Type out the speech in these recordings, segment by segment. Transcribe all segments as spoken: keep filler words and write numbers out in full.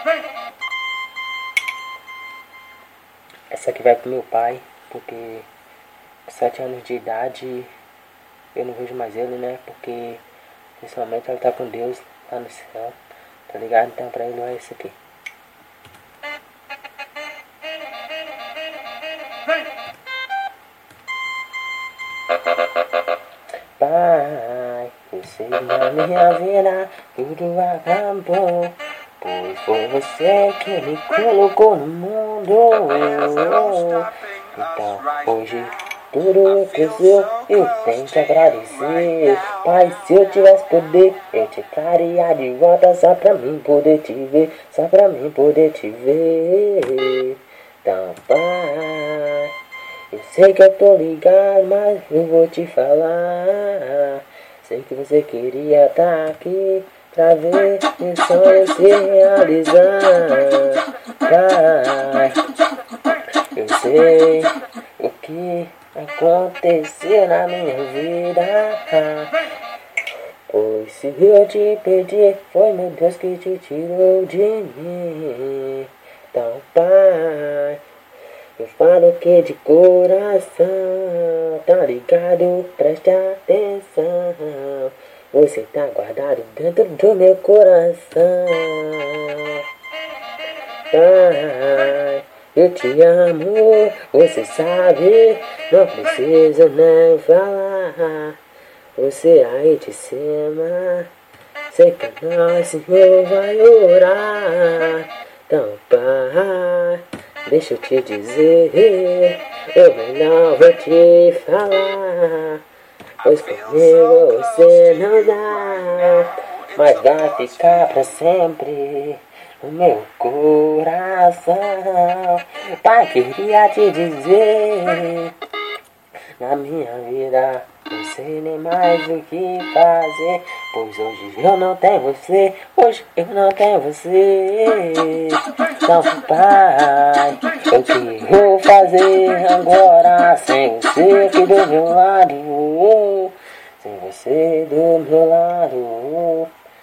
Essa aqui vai pro meu pai, porque com sete anos de idade eu não vejo mais ele, né? Porque nesse momento ele tá com Deus lá no céu, tá ligado? Então pra ele vai esse aqui. Pai, eu sei que na minha vida tudo acabou, pois foi você que me colocou no mundo. Então hoje tudo cresceu, eu tenho que agradecer. Pai, se eu tivesse poder, eu te traria de volta só pra mim poder te ver, só pra mim poder te ver. Então pai, eu sei que eu tô ligado, mas eu vou te falar. Sei que você queria estar aqui pra ver meu sonho se realizar. Pai, eu sei o que aconteceu na minha vida, pois se eu te perdi, foi meu Deus que te tirou de mim. Então pai, eu falo que de coração, tá ligado? Preste atenção, você tá guardado dentro do meu coração. Pai, eu te amo, você sabe, não preciso nem falar. Você aí de cima, sei que nosso Senhor vai orar. Então pai, deixa eu te dizer, eu melhor vou te falar, pois comigo você não dá, mas vai ficar pra sempre no meu coração. Pai, queria te dizer, na minha vida não sei nem mais o que fazer, pois hoje eu não tenho você, hoje eu não tenho você. Então pai, o que vou fazer agora sem você aqui do meu lado, sem você do meu lado.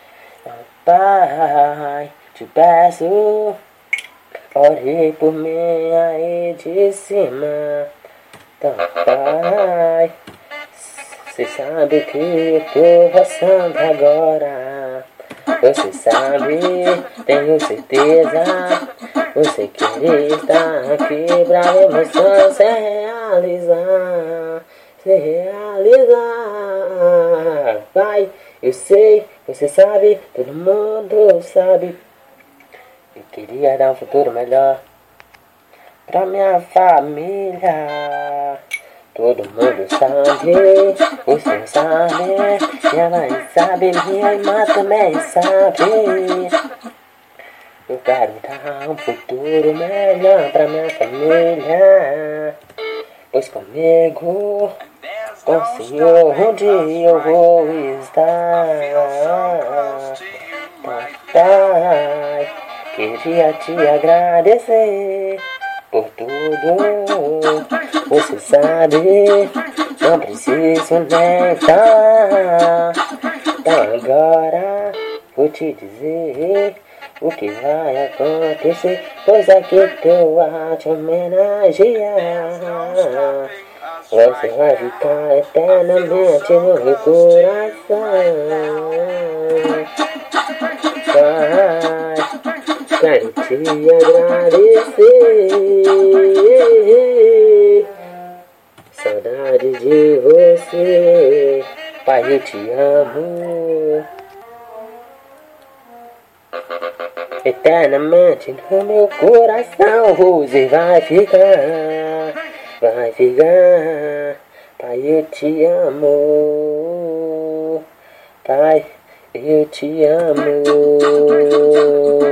Pai, te peço, ore por mim aí de cima. Então pai, você sabe que eu tô passando agora. Você sabe, tenho certeza, você queria estar aqui pra ver meu sonho se realizar, se realizar. Pai, eu sei, você sabe, todo mundo sabe, eu queria dar um futuro melhor pra minha família. Todo mundo sabe, você sabe, minha mãe sabe, minha irmã também sabe. Eu quero dar um futuro melhor pra minha família, pois comigo, com o Senhor, onde eu vou estar. Papai, queria te agradecer por tudo, você sabe, não preciso nem falar. Então agora vou te dizer o que vai acontecer, pois aqui tô a te homenagear. Você vai ficar eternamente no meu coração. Pai, quero te agradecer, saudade de você, pai, eu te amo, eternamente no meu coração você vai ficar, vai ficar, pai, eu te amo, pai, eu te amo.